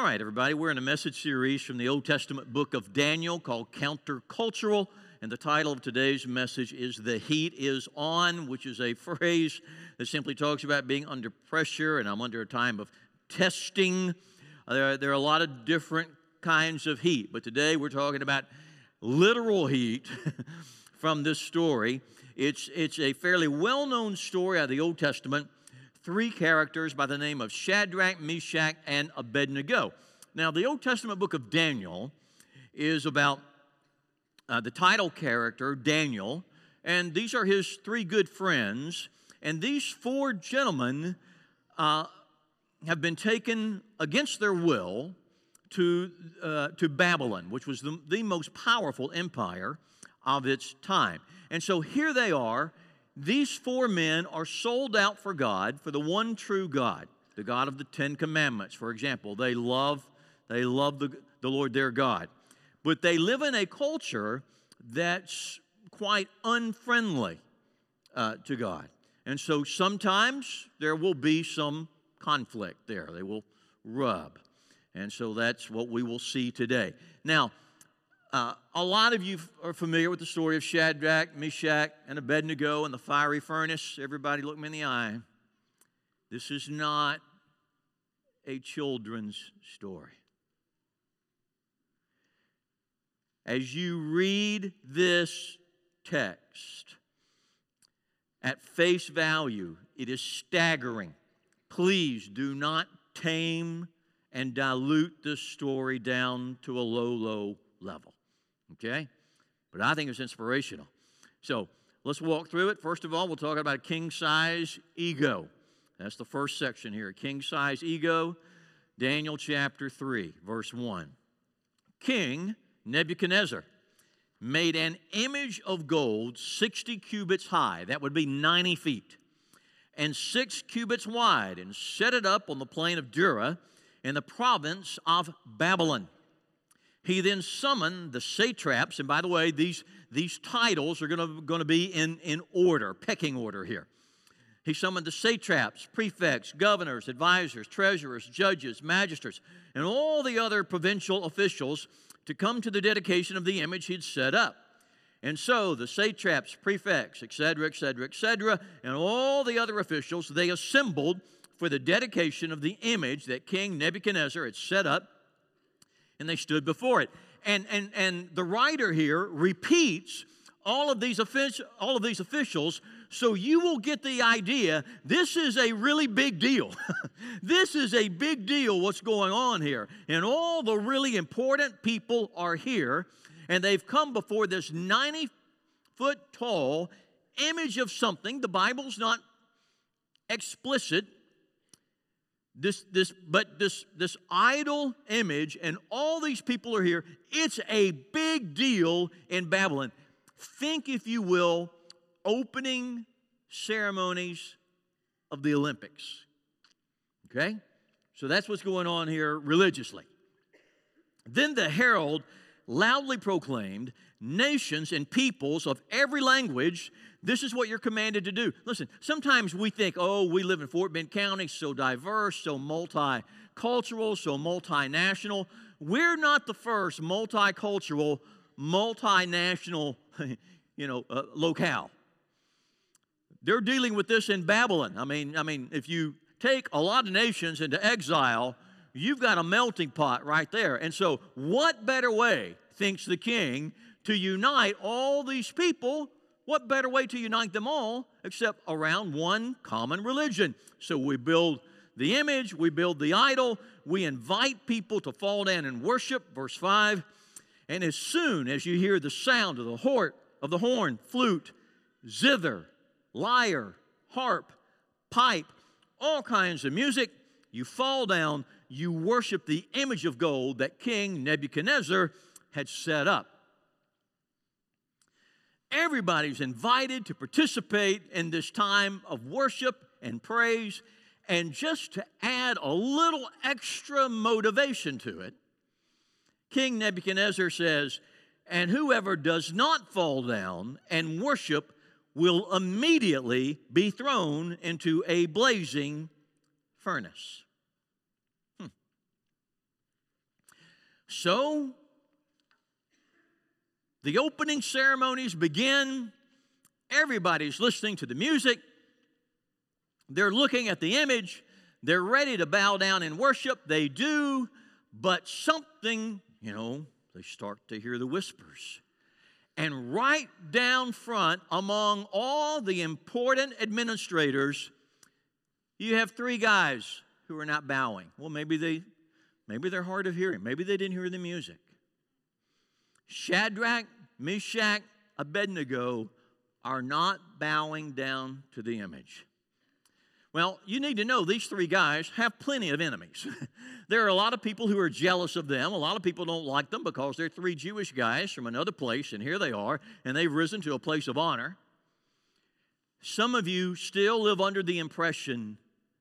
right, everybody, we're in a message series from the Old Testament book of Daniel called Countercultural, and the title of today's message is The Heat is On, which is a phrase that simply talks about being under pressure, and I'm under a time of testing. There are a lot of different kinds of heat, but today we're talking about literal heat from this story. It's a fairly well-known story out of the Old Testament. Three characters by the name of Shadrach, Meshach, and Abednego. Now, the Old Testament book of Daniel is about the title character, Daniel, and these are his three good friends. And these four gentlemen have been taken against their will to Babylon, which was the most powerful empire of its time. And so here they are. These four men are sold out for God, for the one true God, the God of the Ten Commandments, for example. They love the Lord their God. But they live in a culture that's quite unfriendly to God. And so sometimes there will be some conflict there. They will rub. And so that's what we will see today. Now, a lot of you are familiar with the story of Shadrach, Meshach, and Abednego and the fiery furnace. Everybody look me in the eye. This is not a children's story. As you read this text, at face value, it is staggering. Please do not tame and dilute this story down to a low level. Okay? But I think it's inspirational. So let's walk through it. First of all, we'll talk about king-size ego. That's the first section here. King-size ego, Daniel chapter 3, verse 1. King Nebuchadnezzar made an image of gold 60 cubits high. That would be 90 feet. And 6 cubits wide, and set it up on the plain of Dura in the province of Babylon. He then summoned the satraps, and by the way, these titles are going to be in order, pecking order here. He summoned the satraps, prefects, governors, advisors, treasurers, judges, magistrates, and all the other provincial officials to come to the dedication of the image he'd set up. And so the satraps, prefects, etc., and all the other officials, they assembled for the dedication of the image that King Nebuchadnezzar had set up, and they stood before it. And the writer here repeats all of these officials, so you will get the idea this is a really big deal. This is a big deal what's going on here. And all the really important people are here, and they've come before this 90-foot tall image of something. The Bible's not explicit. This idol image, and all these people are here. It's a big deal in Babylon. Think, if you will, opening ceremonies of the Olympics. Okay? So that's what's going on here religiously. Then the herald loudly proclaimed, nations and peoples of every language, this is what you're commanded to do. Listen, sometimes we think, we live in Fort Bend County, so diverse, so multicultural, so multinational. We're not the first multicultural, multinational, locale. They're dealing with this in Babylon. I mean, if you take a lot of nations into exile, you've got a melting pot right there. And so what better way, thinks the king, to unite all these people? What better way to unite them all except around one common religion? So we build the image, we build the idol, we invite people to fall down and worship, verse 5. And as soon as you hear the sound of the horn, flute, zither, lyre, harp, pipe, all kinds of music, you fall down, you worship the image of gold that King Nebuchadnezzar had set up. Everybody's invited to participate in this time of worship and praise. And just to add a little extra motivation to it, King Nebuchadnezzar says, and whoever does not fall down and worship will immediately be thrown into a blazing furnace. So, the opening ceremonies begin. Everybody's listening to the music. They're looking at the image. They're ready to bow down and worship. They do. But something, they start to hear the whispers. And right down front, among all the important administrators, you have three guys who are not bowing. Well, maybe they're hard of hearing. Maybe they didn't hear the music. Shadrach, Meshach, Abednego are not bowing down to the image. Well, you need to know these three guys have plenty of enemies. There are a lot of people who are jealous of them. A lot of people don't like them because they're three Jewish guys from another place, and here they are, and they've risen to a place of honor. Some of you still live under the impression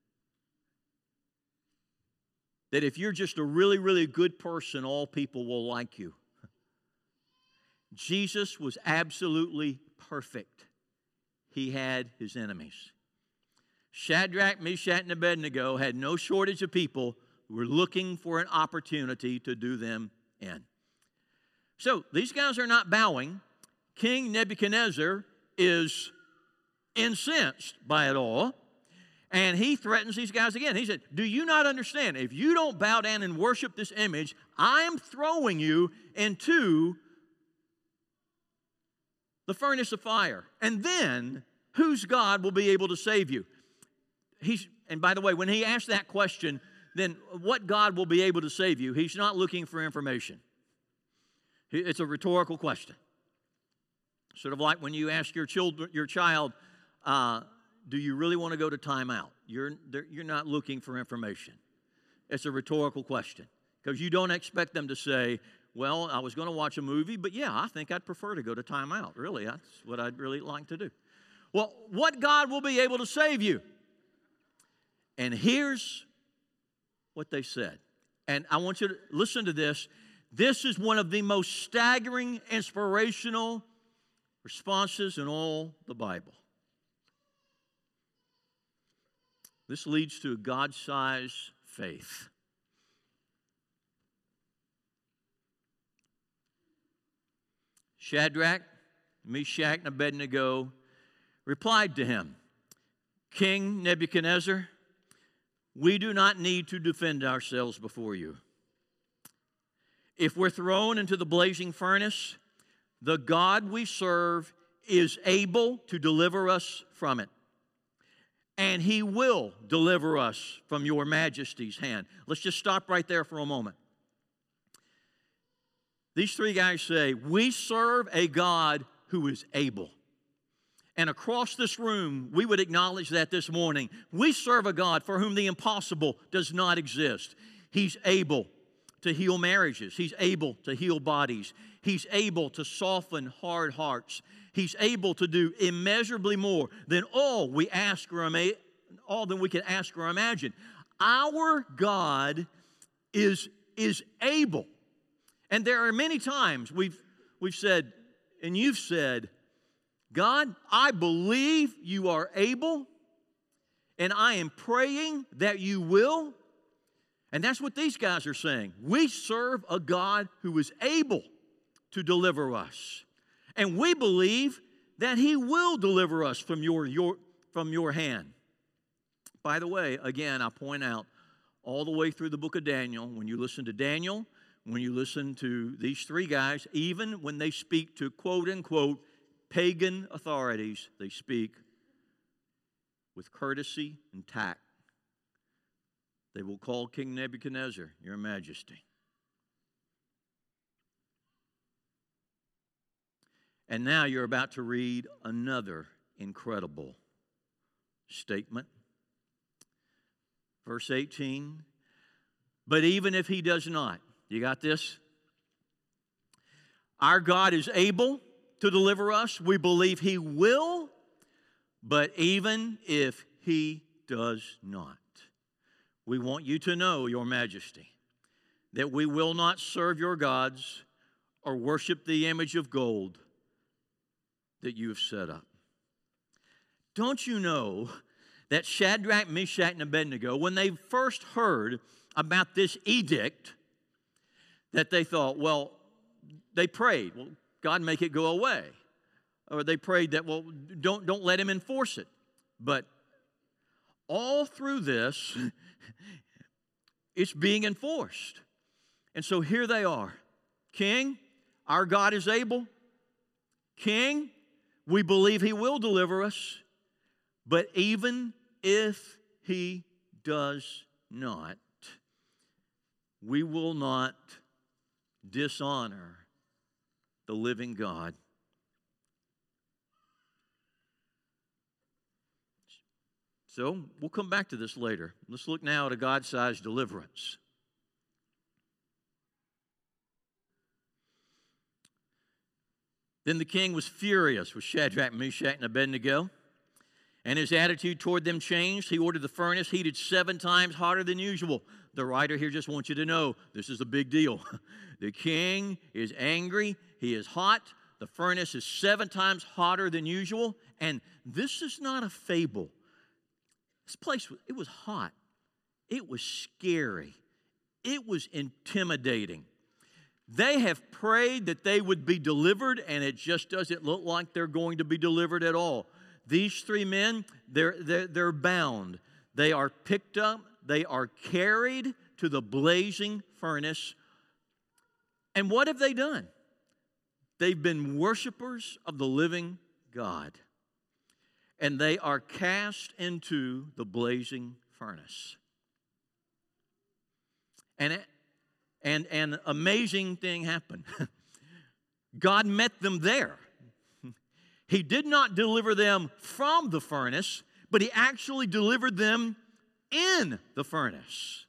that if you're just a really, really good person, all people will like you. Jesus was absolutely perfect. He had his enemies. Shadrach, Meshach, and Abednego had no shortage of people who were looking for an opportunity to do them in. So these guys are not bowing. King Nebuchadnezzar is incensed by it all, and he threatens these guys again. He said, do you not understand? If you don't bow down and worship this image, I'm throwing you into the furnace of fire. And then, whose God will be able to save you? And by the way, when he asked that question, then what God will be able to save you? He's not looking for information. It's a rhetorical question. Sort of like when you ask your child, do you really want to go to timeout? You're not looking for information. It's a rhetorical question because you don't expect them to say, well, I was going to watch a movie, but yeah, I think I'd prefer to go to timeout. Really, that's what I'd really like to do. Well, what God will be able to save you? And here's what they said. And I want you to listen to this. This is one of the most staggering, inspirational responses in all the Bible. This leads to a God-sized faith. Shadrach, Meshach, and Abednego replied to him, King Nebuchadnezzar, we do not need to defend ourselves before you. If we're thrown into the blazing furnace, the God we serve is able to deliver us from it. And he will deliver us from your majesty's hand. Let's just stop right there for a moment. These three guys say, we serve a God who is able. And across this room, we would acknowledge that this morning. We serve a God for whom the impossible does not exist. He's able to heal marriages. He's able to heal bodies. He's able to soften hard hearts. He's able to do immeasurably more than all we can ask or imagine. Our God is able. And there are many times we've said, and you've said, God, I believe you are able, and I am praying that you will. And that's what these guys are saying. We serve a God who is able to deliver us. And we believe that he will deliver us from your hand. By the way, again, I point out all the way through the book of Daniel, when you listen to Daniel, when you listen to these three guys, even when they speak to quote-unquote pagan authorities, they speak with courtesy and tact. They will call King Nebuchadnezzar, Your Majesty. And now you're about to read another incredible statement. Verse 18, but even if he does not, you got this? Our God is able to deliver us. We believe he will, but even if he does not, we want you to know, Your Majesty, that we will not serve your gods or worship the image of gold that you have set up. Don't you know that Shadrach, Meshach, and Abednego, when they first heard about this edict, that they thought, well, they prayed, well, God, make it go away. Or they prayed that, well, don't let him enforce it. But all through this, it's being enforced. And so here they are. King, our God is able. King, we believe he will deliver us. But even if he does not, we will not dishonor the living God. So we'll come back to this later. Let's look now at a God-sized deliverance. Then the king was furious with Shadrach, Meshach, and Abednego, and his attitude toward them changed. He ordered the furnace heated 7 times hotter than usual. The writer here just wants you to know this is a big deal. The king is angry. He is hot. The furnace is 7 times hotter than usual. And this is not a fable. This place, it was hot. It was scary. It was intimidating. They have prayed that they would be delivered, and it just doesn't look like they're going to be delivered at all. These 3 men, they're bound. They are picked up. They are carried to the blazing furnace. And what have they done? They've been worshipers of the living God. And they are cast into the blazing furnace. And an amazing thing happened. God met them there. He did not deliver them from the furnace, but he actually delivered them in the furnace.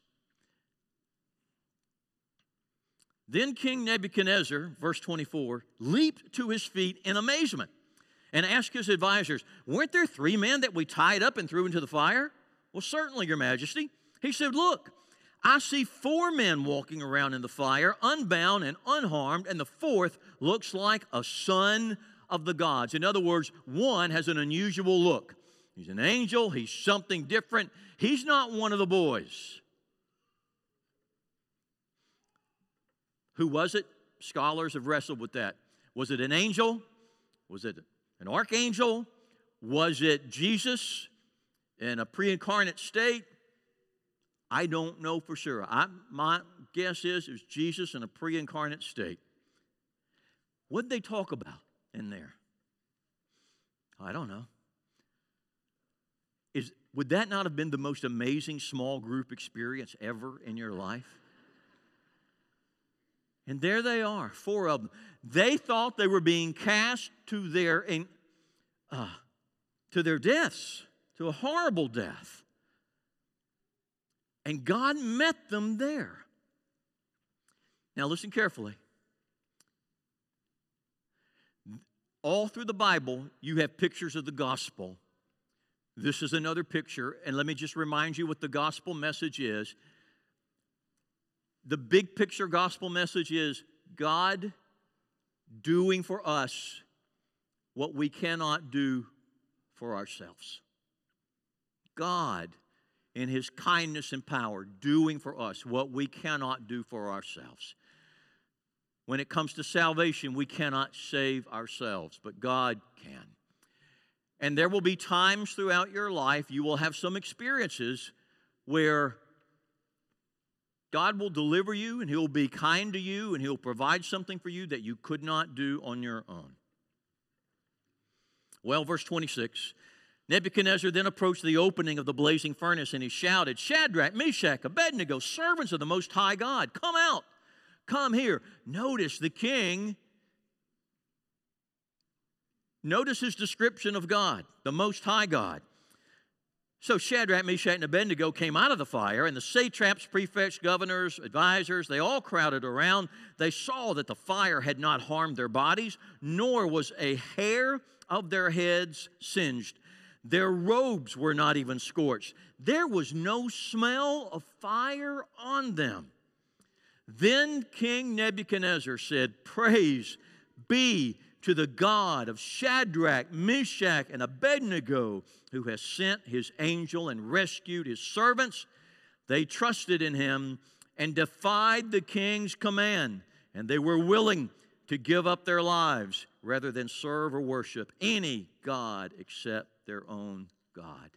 Then King Nebuchadnezzar, verse 24, leaped to his feet in amazement and asked his advisors, weren't there 3 men that we tied up and threw into the fire? Well, certainly, Your Majesty. He said, look, I see 4 men walking around in the fire, unbound and unharmed, and the 4th looks like a son of the gods. In other words, one has an unusual look. He's an angel. He's something different. He's not one of the boys. Who was it? Scholars have wrestled with that. Was it an angel? Was it an archangel? Was it Jesus in a pre-incarnate state? I don't know for sure. My guess is it was Jesus in a pre-incarnate state. What did they talk about in there? I don't know. Would that not have been the most amazing small group experience ever in your life? And there they are, 4 of them. They thought they were being cast to their deaths, to a horrible death. And God met them there. Now listen carefully. All through the Bible, you have pictures of the gospel. This is another picture, and let me just remind you what the gospel message is. The big picture gospel message is God doing for us what we cannot do for ourselves. God, in his kindness and power, doing for us what we cannot do for ourselves. When it comes to salvation, we cannot save ourselves, but God can. And there will be times throughout your life you will have some experiences where God will deliver you and he'll be kind to you and he'll provide something for you that you could not do on your own. Well, verse 26, Nebuchadnezzar then approached the opening of the blazing furnace and he shouted, Shadrach, Meshach, Abednego, servants of the Most High God, come out, come here. Notice the king, notice his description of God, the Most High God. So Shadrach, Meshach, and Abednego came out of the fire, and the satraps, prefects, governors, advisors, they all crowded around. They saw that the fire had not harmed their bodies, nor was a hair of their heads singed. Their robes were not even scorched. There was no smell of fire on them. Then King Nebuchadnezzar said, Praise be to the God of Shadrach, Meshach, and Abednego, who has sent his angel and rescued his servants. They trusted in him and defied the king's command, and they were willing to give up their lives rather than serve or worship any god except their own God.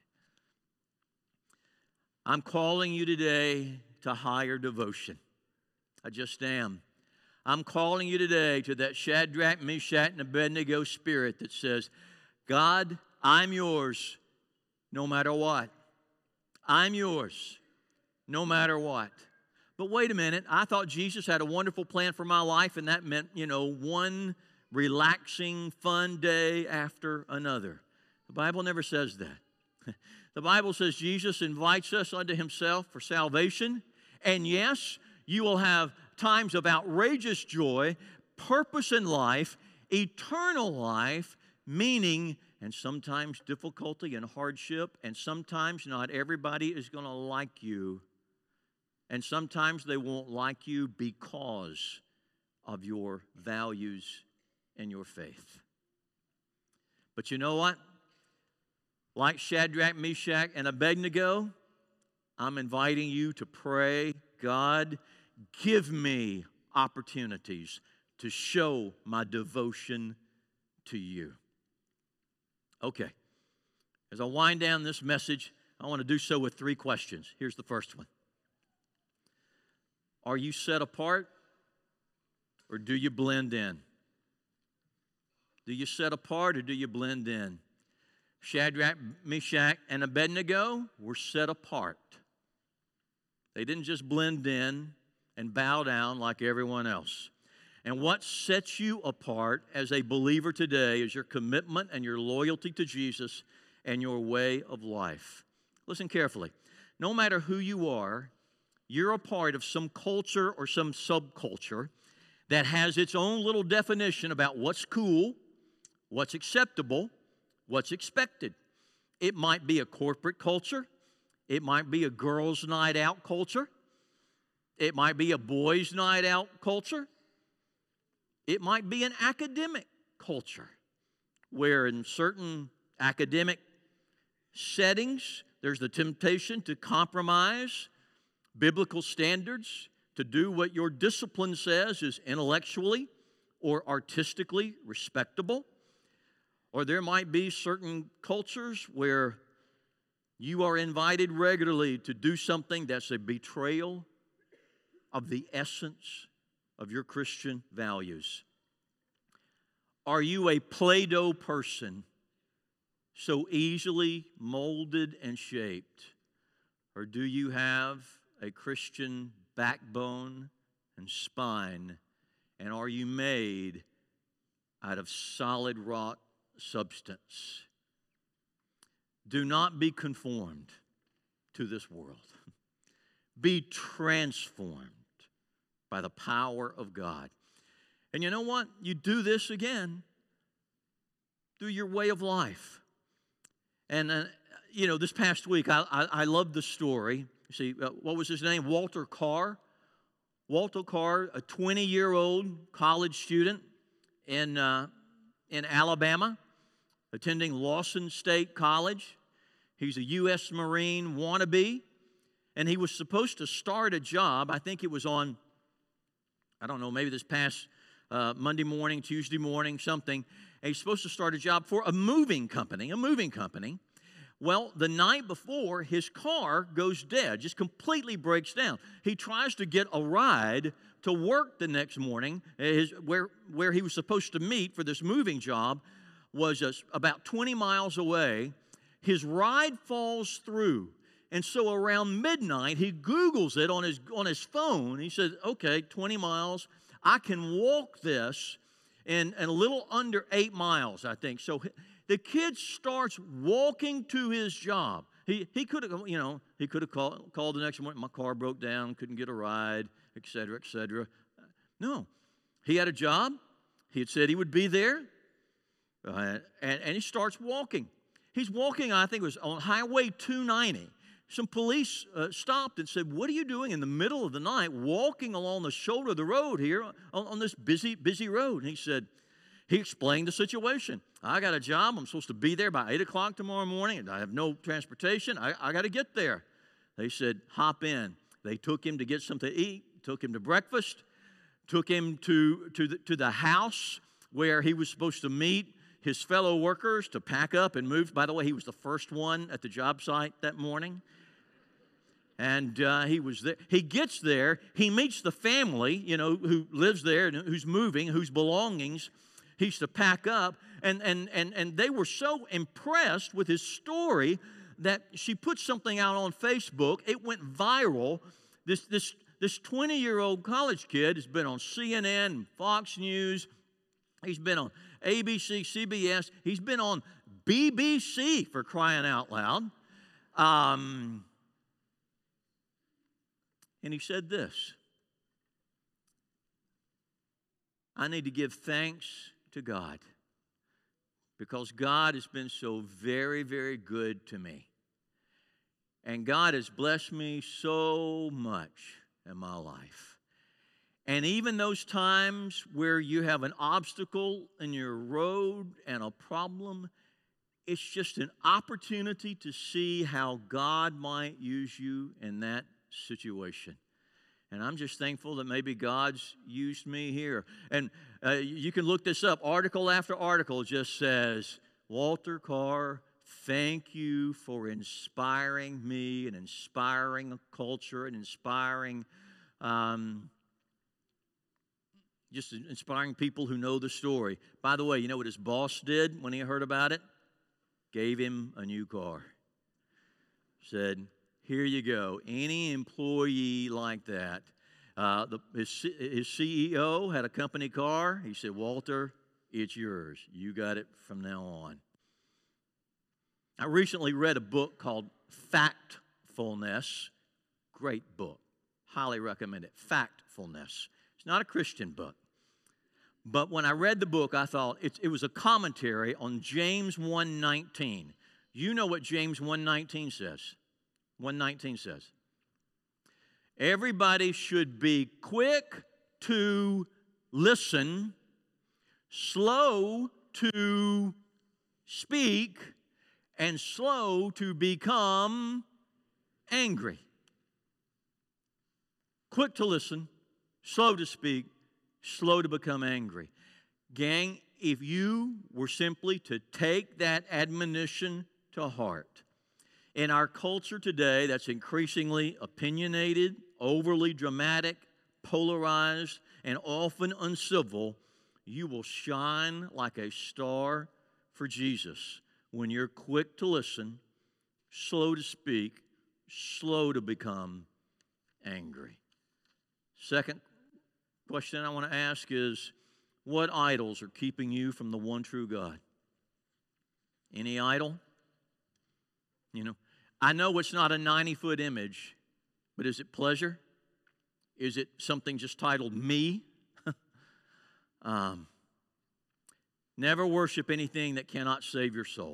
I'm calling you today to higher devotion. I just am. I'm calling you today to that Shadrach, Meshach, and Abednego spirit that says, God, I'm yours no matter what. I'm yours no matter what. But wait a minute, I thought Jesus had a wonderful plan for my life, and that meant, one relaxing, fun day after another. The Bible never says that. The Bible says Jesus invites us unto himself for salvation, and yes, you will have times of outrageous joy, purpose in life, eternal life, meaning, and sometimes difficulty and hardship, and sometimes not everybody is going to like you. And sometimes they won't like you because of your values and your faith. But you know what? Like Shadrach, Meshach, and Abednego, I'm inviting you to pray, God, give me opportunities to show my devotion to you. Okay. As I wind down this message, I want to do so with 3 questions. Here's the first one. Are you set apart, or do you blend in? Do you set apart, or do you blend in? Shadrach, Meshach, and Abednego were set apart. They didn't just blend in and bow down like everyone else. And what sets you apart as a believer today is your commitment and your loyalty to Jesus and your way of life. Listen carefully. No matter who you are, you're a part of some culture or some subculture that has its own little definition about what's cool, what's acceptable, what's expected. It might be a corporate culture. It might be a girls' night out culture. It might be a boys' night out culture. It might be an academic culture where in certain academic settings there's the temptation to compromise biblical standards, to do what your discipline says is intellectually or artistically respectable. Or there might be certain cultures where you are invited regularly to do something that's a betrayal of the essence of your Christian values. Are you a Play-Doh person, so easily molded and shaped? Or do you have a Christian backbone and spine? And are you made out of solid rock substance? Do not be conformed to this world. Be transformed by the power of God. And you know what? You do this again through your way of life. And, this past week, I loved the story. See, what was his name? Walter Carr. Walter Carr, a 20-year-old college student in Alabama, attending Lawson State College. He's a U.S. Marine wannabe, and he was supposed to start a job. I think it was on, maybe this past Monday morning, Tuesday morning, something. And he's supposed to start a job for a moving company. Well, the night before, his car goes dead, just completely breaks down. He tries to get a ride to work the next morning. Where he was supposed to meet for this moving job was about 20 miles away. His ride falls through. And so around midnight, he Googles it on his phone. He says, okay, 20 miles. I can walk this in a little under 8 miles, I think. So the kid starts walking to his job. He could have called the next morning. My car broke down, couldn't get a ride, et cetera, et cetera. No, he had a job. He had said he would be there, and he starts walking. He's walking, I think it was on Highway 290. Some police stopped and said, what are you doing in the middle of the night walking along the shoulder of the road here on this busy road? And he explained the situation. I got a job. I'm supposed to be there by 8 o'clock tomorrow morning, and I have no transportation. I got to get there. They said, hop in. They took him to get something to eat, took him to breakfast, took him to the house where he was supposed to meet his fellow workers to pack up and move. By the way, he was the first one at the job site that morning. And he was there. He gets there. He meets the family, who lives there and who's moving, whose belongings he's to pack up. And they were so impressed with his story that she put something out on Facebook. It went viral. This 20-year-old college kid has been on CNN and Fox News. He's been on ABC, CBS. He's been on BBC, for crying out loud. And he said this: I need to give thanks to God because God has been so very, very good to me. And God has blessed me so much in my life. And even those times where you have an obstacle in your road and a problem, it's just an opportunity to see how God might use you in that situation. And I'm just thankful that maybe God's used me here. And you can look this up. Article after article just says, Walter Carr, thank you for inspiring me and inspiring a culture and inspiring, just inspiring people who know the story. By the way, you know what his boss did when he heard about it? Gave him a new car. Said, here you go. Any employee like that. His CEO had a company car. He said, Walter, it's yours. You got it from now on. I recently read a book called Factfulness. Great book. Highly recommend it. Factfulness. It's not a Christian book. But when I read the book, I thought it was a commentary on James 1:19. You know what James 1:19 says. 1:19 says, everybody should be quick to listen, slow to speak, and slow to become angry. Quick to listen, slow to speak, slow to become angry. Gang, if you were simply to take that admonition to heart, in our culture today that's increasingly opinionated, overly dramatic, polarized, and often uncivil, you will shine like a star for Jesus when you're quick to listen, slow to speak, slow to become angry. Second question I want to ask is, what idols are keeping you from the one true God? Any idol? I know it's not a 90-foot image, but is it pleasure? Is it something just titled me? Never worship anything that cannot save your soul.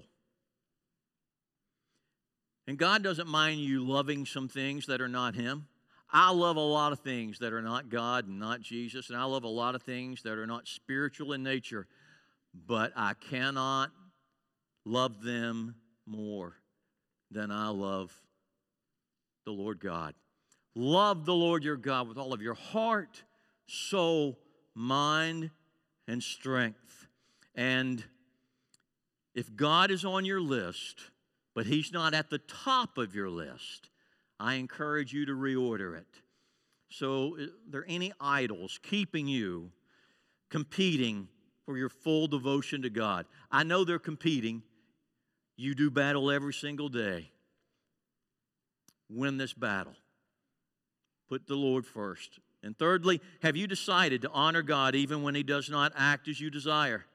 And God doesn't mind you loving some things that are not Him. I love a lot of things that are not God and not Jesus, and I love a lot of things that are not spiritual in nature, but I cannot love them more than I love the Lord God. Love the Lord your God with all of your heart, soul, mind, and strength. And if God is on your list, but He's not at the top of your list, I encourage you to reorder it. So, are there any idols keeping you competing for your full devotion to God? I know they're competing. You do battle every single day. Win this battle. Put the Lord first. And thirdly, have you decided to honor God even when He does not act as you desire?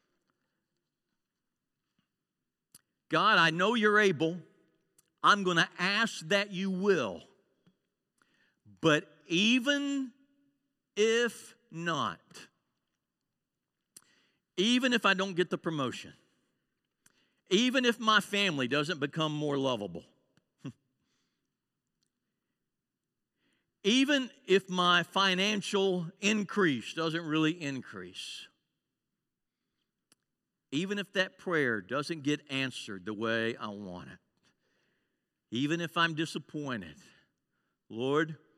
God, I know you're able. I'm going to ask that you will. But even if not, even if I don't get the promotion, even if my family doesn't become more lovable, even if my financial increase doesn't really increase, even if that prayer doesn't get answered the way I want it, even if I'm disappointed, Lord,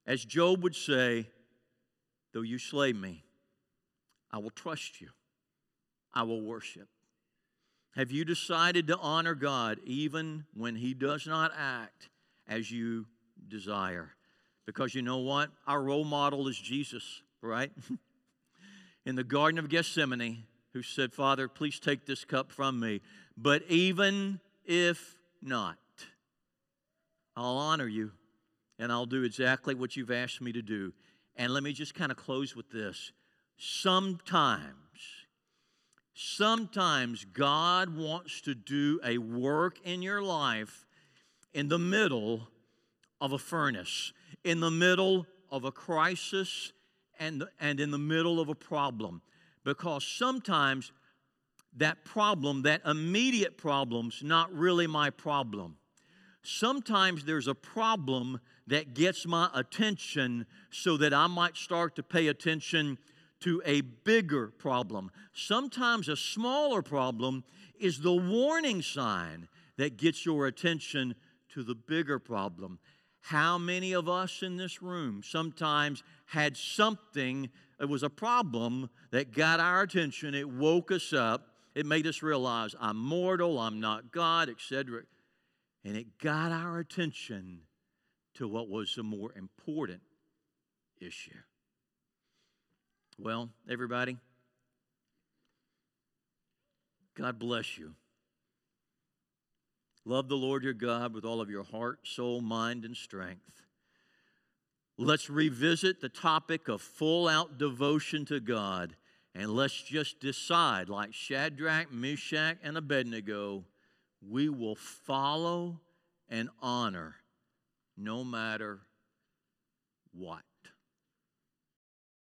As Job would say, though you slay me, I will trust you. I will worship. Have you decided to honor God even when He does not act as you desire? Because you know what? Our role model is Jesus, right? In the Garden of Gethsemane, who said, Father, please take this cup from me. But even if not, I'll honor you and I'll do exactly what you've asked me to do. And let me just kind of close with this. Sometimes God wants to do a work in your life in the middle of a furnace, in the middle of a crisis, and in the middle of a problem. Because sometimes that problem, that immediate problem's not really my problem. Sometimes there's a problem that gets my attention so that I might start to pay attention to a bigger problem. Sometimes a smaller problem is the warning sign that gets your attention to the bigger problem. How many of us in this room sometimes had something, it was a problem that got our attention, it woke us up, it made us realize I'm mortal, I'm not God, etc. And it got our attention to what was a more important issue. Well, everybody, God bless you. Love the Lord your God with all of your heart, soul, mind, and strength. Let's revisit the topic of full-out devotion to God, and let's just decide, like Shadrach, Meshach, and Abednego, we will follow and honor no matter what.